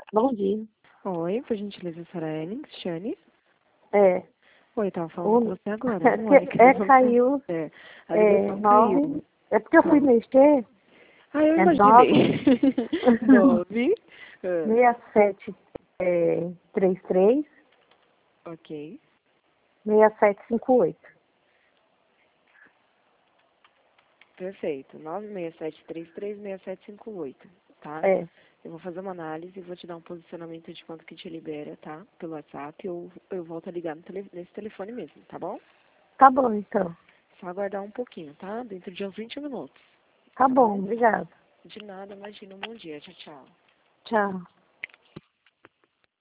Bom dia. Oi, por gentileza, Sarah Ellen, Shane. É. Oi, tava falando com você agora. Caiu. A ligação caiu. É porque eu fui mexer. Ah, eu É imaginei. 9. 67 33 Ok. 6758. Perfeito. 967336758, tá? É. Eu vou fazer uma análise e vou te dar um posicionamento de quanto que te libera, tá? Pelo WhatsApp, ou eu volto a ligar nesse telefone mesmo, tá bom? Tá bom, então. Só aguardar um pouquinho, tá? Dentro de uns 20 minutos. Tá Tá bom, bom? obrigada. De nada, imagina. Um bom dia. Tchau, tchau. Tchau.